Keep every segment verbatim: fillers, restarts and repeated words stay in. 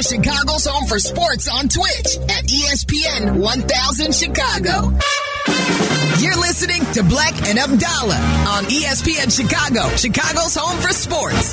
Chicago's home for sports on Twitch at E S P N one thousand Chicago. You're listening to Black and Abdallah on E S P N Chicago, Chicago's home for sports.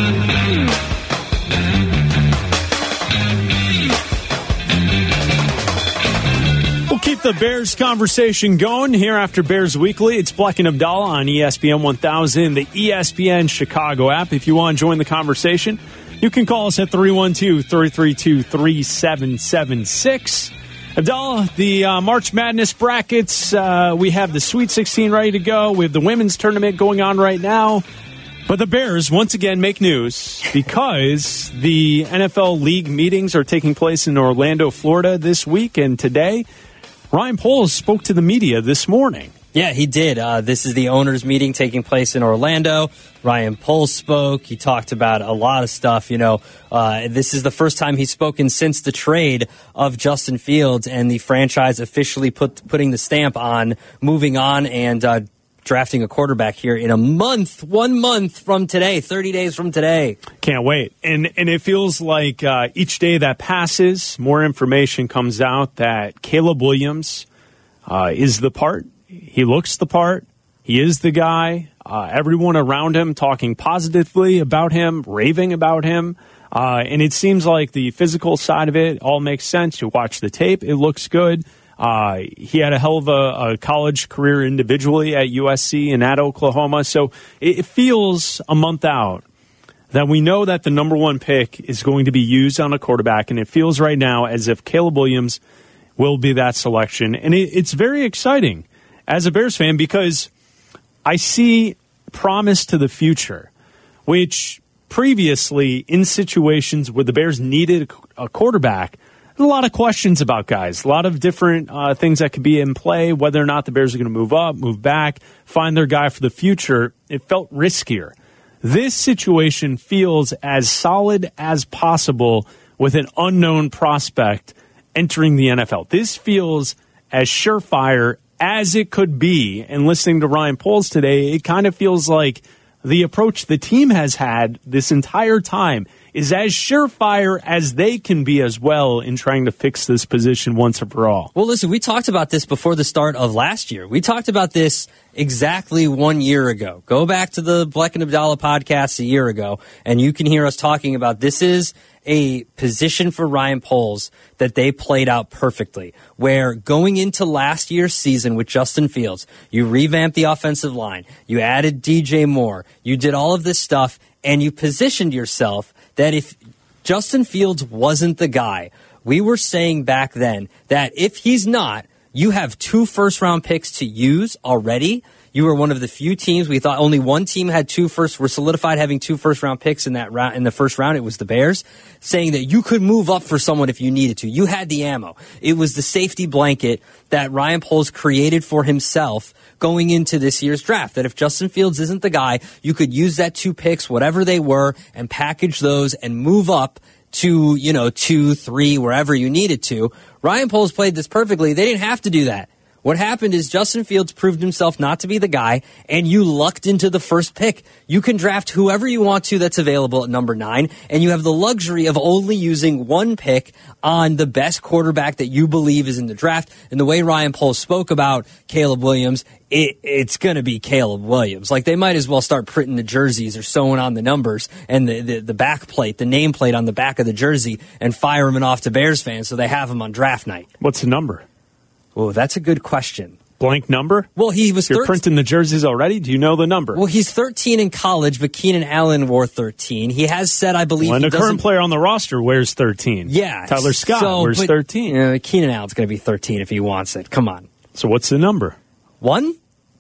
We'll keep the Bears conversation going here after Bears Weekly. It's Black and Abdallah on E S P N one thousand, the E S P N Chicago app. If you want to join the conversation, you can call us at three one two, three three two, three seven seven six. Abdallah, the uh, March Madness brackets, uh, we have the Sweet sixteen ready to go. We have the women's tournament going on right now. But the Bears, once again, make news because the N F L League meetings are taking place in Orlando, Florida this week. And today, Ryan Poles spoke to the media this morning. Yeah, he did. Uh, this is the owners' meeting taking place in Orlando. Ryan Poles spoke. He talked about a lot of stuff. You know, uh, this is the first time he's spoken since the trade of Justin Fields and the franchise officially put putting the stamp on moving on and uh, drafting a quarterback here in a month, one month from today, thirty days from today. Can't wait. And and it feels like uh, each day that passes, more information comes out that Caleb Williams uh, is the part. He looks the part. He is the guy. Uh, everyone around him talking positively about him, raving about him. Uh, and it seems like the physical side of it all makes sense. You watch the tape, it looks good. Uh, he had a hell of a, a college career individually at U S C and at Oklahoma. So it, it feels a month out that we know that the number one pick is going to be used on a quarterback. And it feels right now as if Caleb Williams will be that selection. And it, it's very exciting as a Bears fan because I see promise to the future, which previously in situations where the Bears needed a quarterback, a lot of questions about guys, a lot of different uh, things that could be in play, whether or not the Bears are going to move up, move back, find their guy for the future. It felt riskier. This situation feels as solid as possible with an unknown prospect entering the N F L. This feels as surefire as it could be. And listening to Ryan Poles today, it kind of feels like the approach the team has had this entire time is as surefire as they can be as well in trying to fix this position once and for all. Well, listen, we talked about this before the start of last year. We talked about this exactly one year ago. Go back to the Black and Abdallah podcast a year ago, and you can hear us talking about this is a position for Ryan Poles that they played out perfectly, where going into last year's season with Justin Fields, you revamped the offensive line, you added D J Moore, you did all of this stuff, and you positioned yourself that if Justin Fields wasn't the guy, we were saying back then that if he's not, you have two first-round picks to use already. You were one of the few teams. We thought only one team had two first, were solidified having two first-round picks in that round. In the first round, it was the Bears, saying that you could move up for someone if you needed to. You had the ammo. It was the safety blanket that Ryan Poles created for himself going into this year's draft, that if Justin Fields isn't the guy, you could use that two picks, whatever they were, and package those and move up to, you know, two, three, wherever you needed to. Ryan Poles played this perfectly. They didn't have to do that. What happened is Justin Fields proved himself not to be the guy, and you lucked into the first pick. You can draft whoever you want to that's available at number nine, and you have the luxury of only using one pick on the best quarterback that you believe is in the draft. And the way Ryan Poles spoke about Caleb Williams, it, it's going to be Caleb Williams. Like, they might as well start printing the jerseys or sewing on the numbers and the, the, the back plate, the nameplate on the back of the jersey, and fire him off to Bears fans so they have him on draft night. What's the number? Oh, that's a good question. Blank number? Well, he was. You're printing the jerseys already? Do you know the number? Well, he's thirteen in college, but Keenan Allen wore thirteen. He has said, I believe, well, and he the doesn't... current player on the roster wears thirteen. Yeah. Tyler Scott so, wears but, thirteen. You know, Keenan Allen's going to be thirteen if he wants it. Come on. So what's the number? One?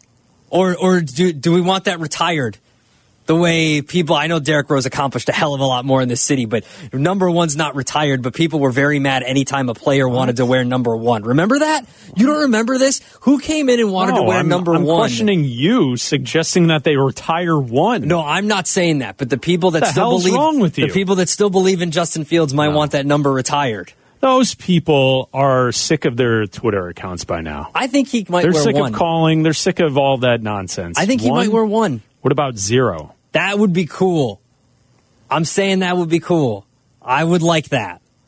Or or do do we want that retired? The way people, I know Derrick Rose accomplished a hell of a lot more in this city, but number one's not retired, but people were very mad anytime a player wanted to wear number one. Remember that? You don't remember this? Who came in and wanted no, to wear I'm, number I'm one? I'm questioning you, suggesting that they retire one. No, I'm not saying that, but the people that what the still hell's believe wrong with you? the people that still believe in Justin Fields might no. want that number retired. Those people are sick of their Twitter accounts by now. I think he might they're wear sick one. of calling. They're sick of all that nonsense. I think he one? might wear one. What about zero? That would be cool. I'm saying that would be cool. I would like that.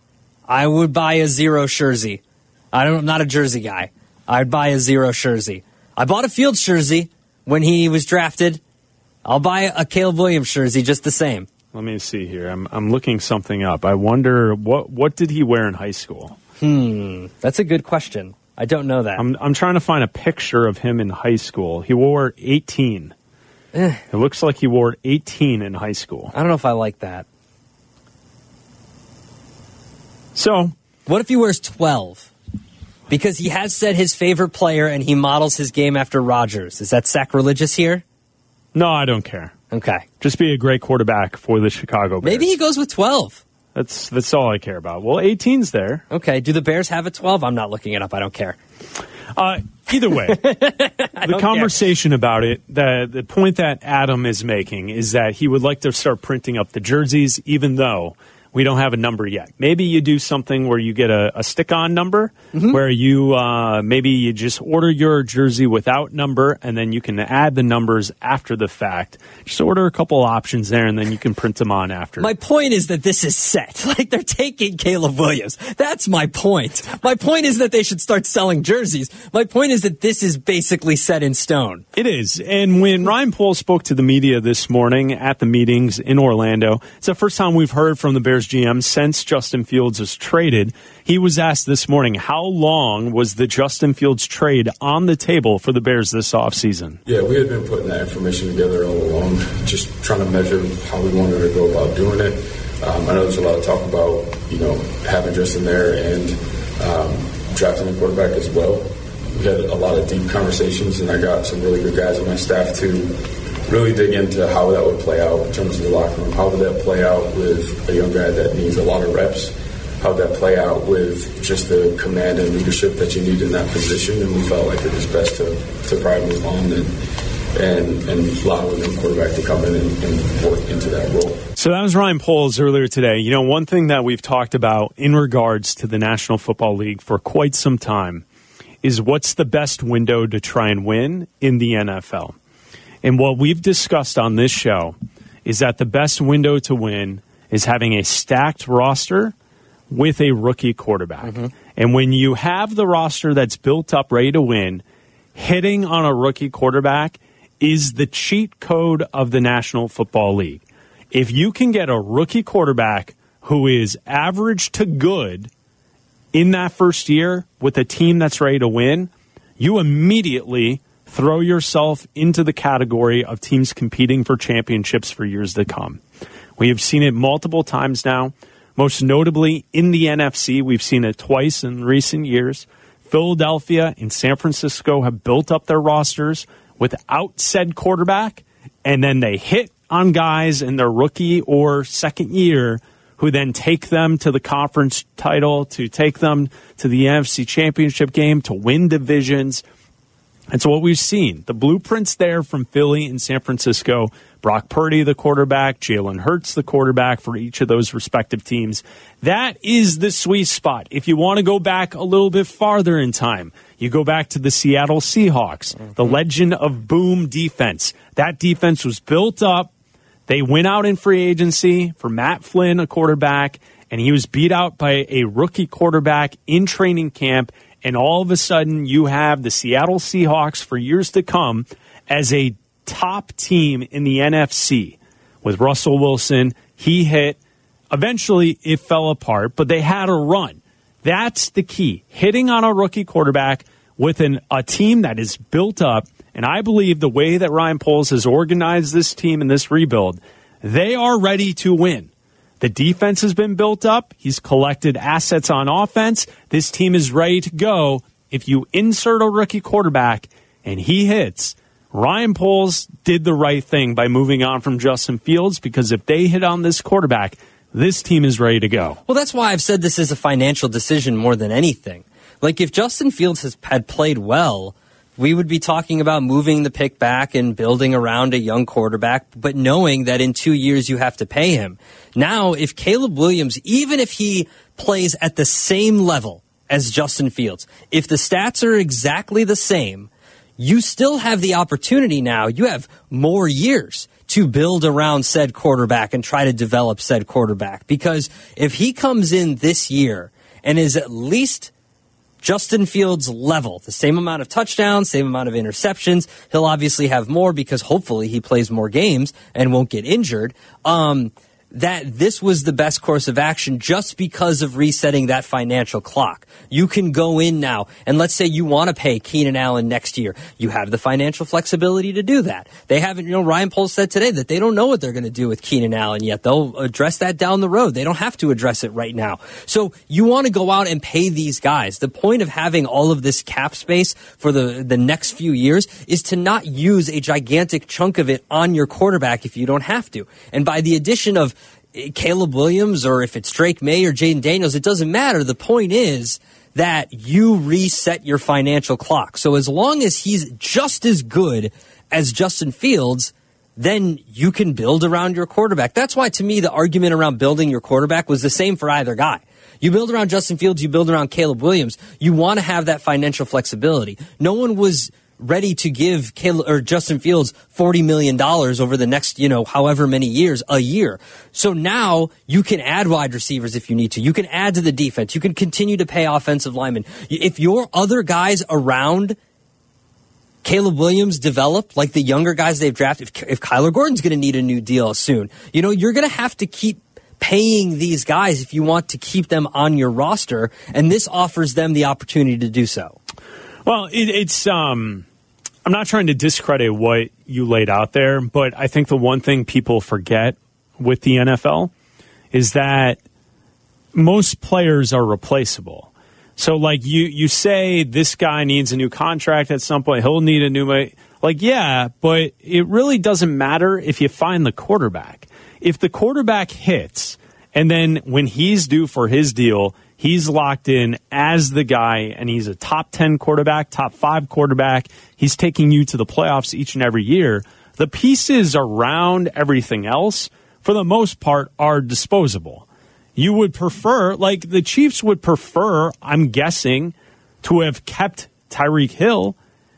I would buy a zero jersey. I don't, I'm not a jersey guy. I'd buy a zero jersey. I bought a Fields jersey when he was drafted. I'll buy a Caleb Williams jersey just the same. Let me see here. I'm I'm looking something up. I wonder what what did he wear in high school? Hmm, that's a good question. I don't know that. I'm I'm trying to find a picture of him in high school. He wore eighteen. Eh. It looks like he wore eighteen in high school. I don't know if I like that. So, what if he wears twelve? Because he has said his favorite player and he models his game after Rodgers. Is that sacrilegious here? No, I don't care. Okay. Just be a great quarterback for the Chicago Bears. Maybe he goes with twelve. That's that's all I care about. Well, eighteen's there. Okay. Do the Bears have a twelve? I'm not looking it up. I don't care. Uh, either way, the conversation care. about it, the the point that Adam is making is that he would like to start printing up the jerseys, even though we don't have a number yet. Maybe you do something where you get a, a stick-on number, mm-hmm. where you uh, maybe you just order your jersey without number, and then you can add the numbers after the fact. Just order a couple options there, and then you can print them on after. My point is that this is set. Like, they're taking Caleb Williams. That's my point. My point is that they should start selling jerseys. My point is that this is basically set in stone. It is. And when Ryan Poles spoke to the media this morning at the meetings in Orlando, it's the first time we've heard from the Bears G M since Justin Fields was traded. He was asked this morning, how long was the Justin Fields trade on the table for the Bears this offseason? Yeah, we had been putting that information together all along, just trying to measure how we wanted to go about doing it. Um, I know there's a lot of talk about, you know, having Justin there and um, drafting a quarterback as well. We had a lot of deep conversations, and I got some really good guys on my staff to really dig into how that would play out in terms of the locker room. How would that play out with a young guy that needs a lot of reps? How would that play out with just the command and leadership that you need in that position? And we felt like it was best to, to probably move on and, and, and allow a young quarterback to come in and, and work into that role. So that was Ryan Poles earlier today. You know, one thing that we've talked about in regards to the National Football League for quite some time is what's the best window to try and win in the N F L. And what we've discussed on this show is that the best window to win is having a stacked roster with a rookie quarterback. Mm-hmm. And when you have the roster that's built up, ready to win, hitting on a rookie quarterback is the cheat code of the National Football League. If you can get a rookie quarterback who is average to good in that first year with a team that's ready to win, you immediately throw yourself into the category of teams competing for championships for years to come. We have seen it multiple times now, most notably in the N F C. We've seen it twice in recent years. Philadelphia and San Francisco have built up their rosters without said quarterback, and then they hit on guys in their rookie or second year who then take them to the conference title, to take them to the N F C championship game, to win divisions. And so what we've seen, the blueprints there from Philly and San Francisco, Brock Purdy, the quarterback, Jalen Hurts, the quarterback for each of those respective teams. That is the sweet spot. If you want to go back a little bit farther in time, you go back to the Seattle Seahawks, mm-hmm. the legend of boom defense. That defense was built up. They went out in free agency for Matt Flynn, a quarterback, and he was beat out by a rookie quarterback in training camp. And all of a sudden, you have the Seattle Seahawks for years to come as a top team in the N F C. With Russell Wilson, he hit. Eventually, it fell apart, but they had a run. That's the key. Hitting on a rookie quarterback with an, a team that is built up. And I believe the way that Ryan Poles has organized this team and this rebuild, they are ready to win. The defense has been built up. He's collected assets on offense. This team is ready to go. If you insert a rookie quarterback and he hits, Ryan Poles did the right thing by moving on from Justin Fields, because if they hit on this quarterback, this team is ready to go. Well, that's why I've said this is a financial decision more than anything. Like, if Justin Fields has, had played well, we would be talking about moving the pick back and building around a young quarterback, but knowing that in two years you have to pay him. Now, if Caleb Williams, even if he plays at the same level as Justin Fields, if the stats are exactly the same, you still have the opportunity now. You have more years to build around said quarterback and try to develop said quarterback. Because if he comes in this year and is at least Justin Fields level, the same amount of touchdowns, same amount of interceptions. He'll obviously have more because hopefully he plays more games and won't get injured. Um, that this was the best course of action just because of resetting that financial clock. You can go in now, and let's say you want to pay Keenan Allen next year. You have the financial flexibility to do that. They haven't, you know, Ryan Poles said today that they don't know what they're going to do with Keenan Allen yet. They'll address that down the road. They don't have to address it right now. So you want to go out and pay these guys. The point of having all of this cap space for the, the next few years is to not use a gigantic chunk of it on your quarterback if you don't have to. And by the addition of Caleb Williams, or if it's Drake May or Jaden Daniels, it doesn't matter. The point is that you reset your financial clock. So as long as he's just as good as Justin Fields, then you can build around your quarterback. That's why, to me, the argument around building your quarterback was the same for either guy. You build around Justin Fields, you build around Caleb Williams. You want to have that financial flexibility. No one was ready to give Caleb, or Justin Fields forty million dollars over the next, you know, however many years, a year. So now you can add wide receivers if you need to. You can add to the defense. You can continue to pay offensive linemen. If your other guys around Caleb Williams develop like the younger guys they've drafted, if, if Kyler Gordon's going to need a new deal soon, you know, you're going to have to keep paying these guys if you want to keep them on your roster, and this offers them the opportunity to do so. Well, it, it's um, I'm not trying to discredit what you laid out there, but I think the one thing people forget with the N F L is that most players are replaceable. So, like, you, you say this guy needs a new contract at some point, he'll need a new, like, yeah, but it really doesn't matter if you find the quarterback. If the quarterback hits, and then when he's due for his deal, he's locked in as the guy, and he's a top ten quarterback, top five quarterback. He's taking you to the playoffs each and every year. The pieces around everything else, for the most part, are disposable. You would prefer, like the Chiefs would prefer, I'm guessing, to have kept Tyreek Hill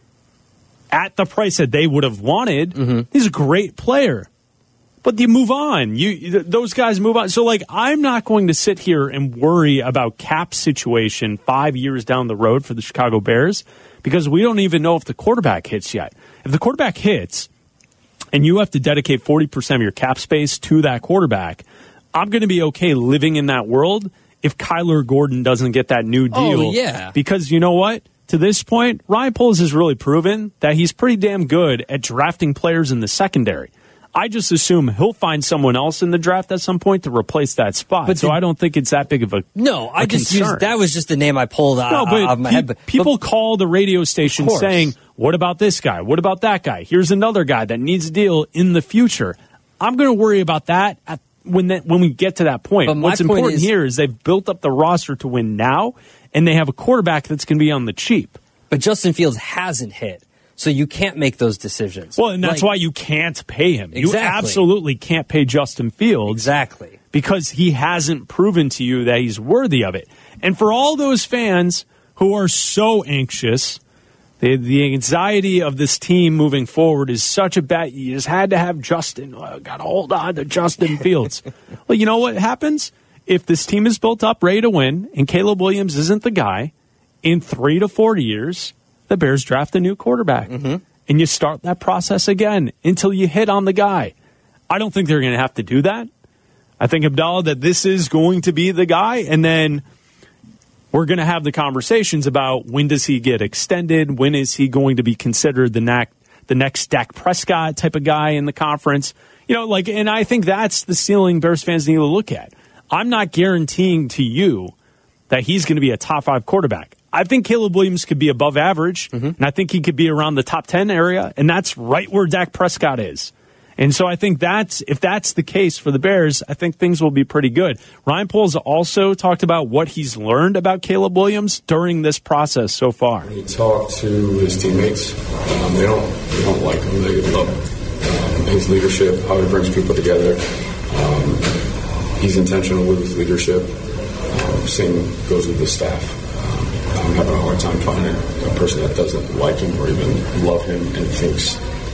at the price that they would have wanted. Mm-hmm. He's a great player. But you move on. You those guys move on. So, like, I'm not going to sit here and worry about cap situation five years down the road for the Chicago Bears because we don't even know if the quarterback hits yet. If the quarterback hits and you have to dedicate forty percent of your cap space to that quarterback, I'm going to be okay living in that world if Kyler Gordon doesn't get that new deal. Oh, yeah. Because you know what? To this point, Ryan Poles has really proven that he's pretty damn good at drafting players in the secondary. I just assume he'll find someone else in the draft at some point to replace that spot. But so the, I don't think it's that big of a no. I a just concern. used that was just the name I pulled out no, but of my pe- head. But people but, call the radio station saying, "What about this guy? What about that guy? Here's another guy that needs a deal in the future." I'm going to worry about that at, when that when we get to that point. What's point important is, here is they've built up the roster to win now, and they have a quarterback that's going to be on the cheap. But Justin Fields hasn't hit. So you can't make those decisions. Well, and that's like, why you can't pay him. Exactly. You absolutely can't pay Justin Fields. Exactly. Because he hasn't proven to you that he's worthy of it. And for all those fans who are so anxious, the, the anxiety of this team moving forward is such a bad, you just had to have Justin. Oh, got to hold on to Justin Fields. Well, you know what happens? If this team is built up, ready to win, and Caleb Williams isn't the guy, in three to four years, the Bears draft a new quarterback, mm-hmm. and you start that process again until you hit on the guy. I don't think they're going to have to do that. I think, Abdallah, that this is going to be the guy, and then we're going to have the conversations about when does he get extended, when is he going to be considered the next, the next Dak Prescott type of guy in the conference. You know, like, and I think that's the ceiling Bears fans need to look at. I'm not guaranteeing to you that he's going to be a top five quarterback. I think Caleb Williams could be above average, mm-hmm. and I think he could be around the top ten area, and that's right where Dak Prescott is. And so I think that's if that's the case for the Bears, I think things will be pretty good. Ryan Poles also talked about what he's learned about Caleb Williams during this process so far. When he talked to his teammates, um, they don't they don't like him. They love um, his leadership, how he brings people together. Um, he's intentional with his leadership. Um, same goes with the staff. I'm having a hard time finding a person that doesn't like him or even love him and thinks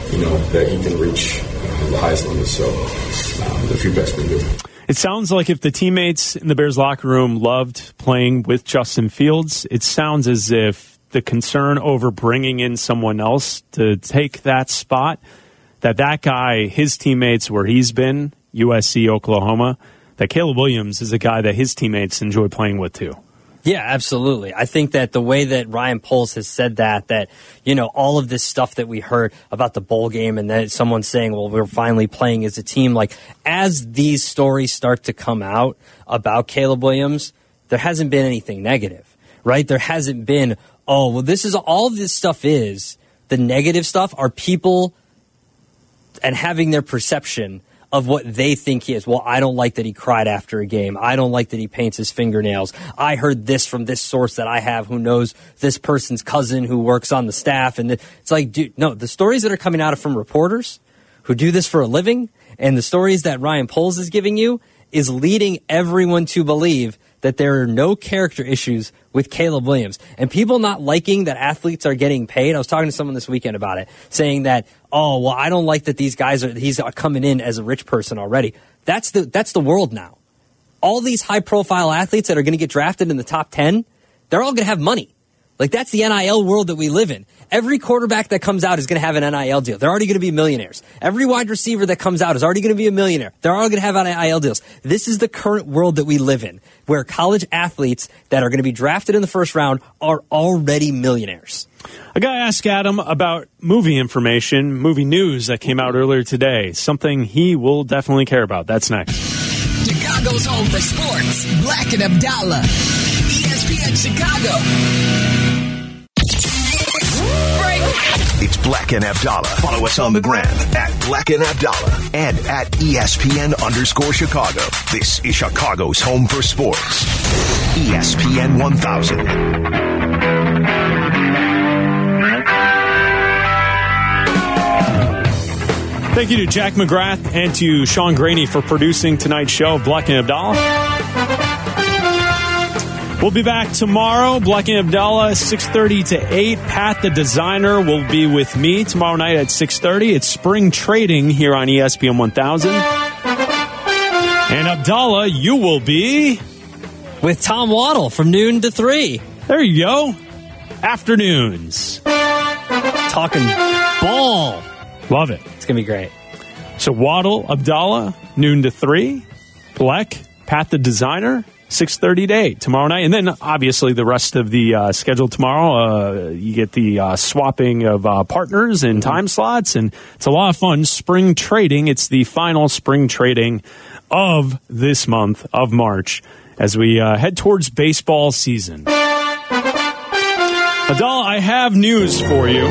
you know, that he can reach uh, the highest limits. So um, the feedback's been good. It sounds like if the teammates in the Bears locker room loved playing with Justin Fields, it sounds as if the concern over bringing in someone else to take that spot, that that guy, his teammates where he's been, U S C, Oklahoma, that Caleb Williams is a guy that his teammates enjoy playing with too. Yeah, absolutely. I think that the way that Ryan Poles has said that, that, you know, all of this stuff that we heard about the bowl game and then someone saying, well, we're finally playing as a team, like as these stories start to come out about Caleb Williams, there hasn't been anything negative, right? There hasn't been, oh, well, this is all this stuff is. The negative stuff are people and having their perception of what they think he is. Well, I don't like that he cried after a game. I don't like that he paints his fingernails. I heard this from this source that I have who knows this person's cousin who works on the staff. And it's like, dude, no, the stories that are coming out from reporters who do this for a living and the stories that Ryan Poles is giving you is leading everyone to believe that there are no character issues with Caleb Williams. And people not liking that athletes are getting paid. I was talking to someone this weekend about it, saying that, oh, well, I don't like that these guys are, he's coming in as a rich person already. That's the, that's the world now. All these high profile athletes that are going to get drafted in the top ten, they're all going to have money. Like that's the N I L world that we live in. Every quarterback that comes out is going to have an N I L deal. They're already going to be millionaires. Every wide receiver that comes out is already going to be a millionaire. They're all going to have N I L deals. This is the current world that we live in, where college athletes that are going to be drafted in the first round are already millionaires. I got to ask Adam about movie information, movie news that came out earlier today. Something he will definitely care about. That's next. Chicago's home for sports. Black and Abdallah. E S P N Chicago. It's Black and Abdallah. Follow us on the gram at Black and Abdallah and at E S P N underscore Chicago. This is Chicago's home for sports. E S P N one thousand. Thank you to Jack McGrath and to Sean Graney for producing tonight's show, Black and Abdallah. We'll be back tomorrow, Black and Abdallah, six thirty to eight. Pat, the designer, will be with me tomorrow night at six thirty. It's spring trading here on E S P N one thousand. And Abdallah, you will be with Tom Waddle from noon to three. There you go. Afternoons. Talking ball. Love it. It's going to be great. So Waddle, Abdallah, noon to three. Black, Pat, the designer, six thirty to eight tomorrow night. And then, obviously, the rest of the uh, schedule tomorrow, uh, you get the uh, swapping of uh, partners and time slots, and it's a lot of fun. Spring trading. It's the final spring trading of this month of March as we uh, head towards baseball season. Abdallah, I have news for you.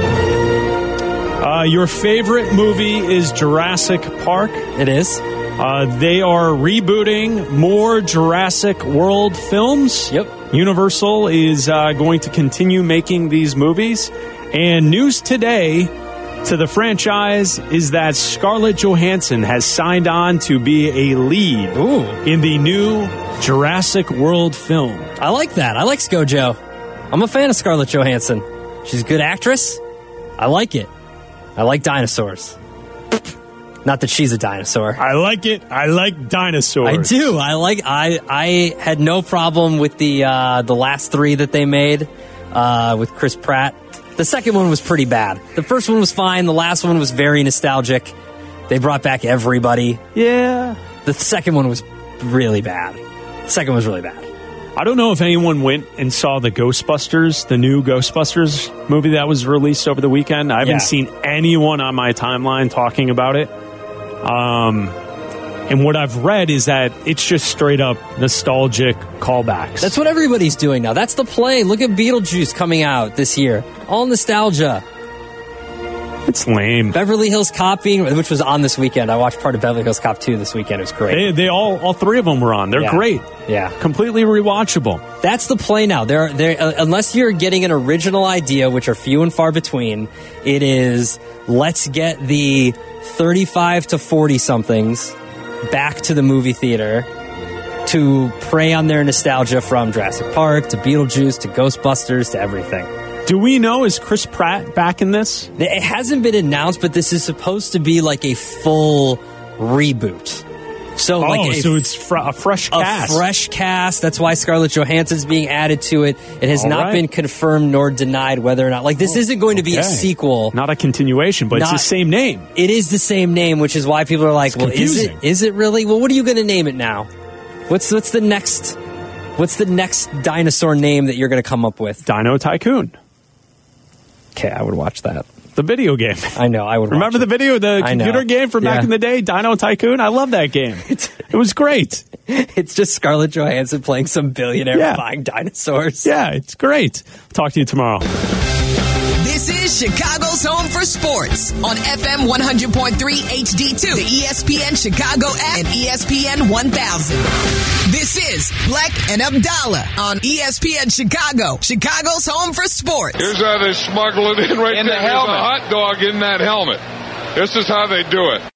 Uh, your favorite movie is Jurassic Park. It is. Uh, they are rebooting more Jurassic World films. Yep. Universal is uh, going to continue making these movies. And news today to the franchise is that Scarlett Johansson has signed on to be a lead Ooh. in the new Jurassic World film. I like that. I like ScoJo. I'm a fan of Scarlett Johansson. She's a good actress. I like it. I like dinosaurs. Not that she's a dinosaur. I like it. I like dinosaurs. I do. I like. I I had no problem with the uh, the last three that they made uh, with Chris Pratt. The second one was pretty bad. The first one was fine. The last one was very nostalgic. They brought back everybody. Yeah. The second one was really bad. The second one was really bad. I don't know if anyone went and saw the Ghostbusters, the new Ghostbusters movie that was released over the weekend. I haven't Yeah. seen anyone on my timeline talking about it. Um, and what I've read is that it's just straight up nostalgic callbacks. That's what everybody's doing now. That's the play. Look at Beetlejuice coming out this year. All nostalgia. It's lame. Beverly Hills Cop, being, which was on this weekend. I watched part of Beverly Hills Cop two this weekend. It was great. They, they all, all three of them were on. They're Yeah. great. Yeah. Completely rewatchable. That's the play now. There, there. Uh, unless you're getting an original idea, which are few and far between, it is let's get the thirty-five to forty somethings back to the movie theater to prey on their nostalgia from Jurassic Park to Beetlejuice to Ghostbusters to everything. Do we know, is Chris Pratt back in this? It hasn't been announced, but this is supposed to be like a full reboot. So, oh, like a, so it's fr- a fresh cast. A fresh cast. That's why Scarlett Johansson's being added to it. It has All not right. been confirmed nor denied whether or not. Like, this oh, isn't going to be okay. a sequel. Not a continuation, but Not, it's the same name. It is the same name, which is why people are like, it's well, confusing. is it? Is it really? Well, what are you going to name it now? What's what's the next? What's the next dinosaur name that you're going to come up with? Dino Tycoon. Okay, I would watch that. The video game. I know, I would Remember watch the video, the I computer know. game from Yeah. back in the day, Dino Tycoon? I love that game. It was great. It's just Scarlett Johansson playing some billionaire Yeah. buying dinosaurs. Yeah, it's great. Talk to you tomorrow. This is Chicago's home for sports on F M one hundred point three H D two, the E S P N Chicago app, and E S P N one thousand. This is Black and Abdallah on E S P N Chicago, Chicago's home for sports. Here's how they smuggle it in right In there. the There's helmet. a hot dog in that helmet. This is how they do it.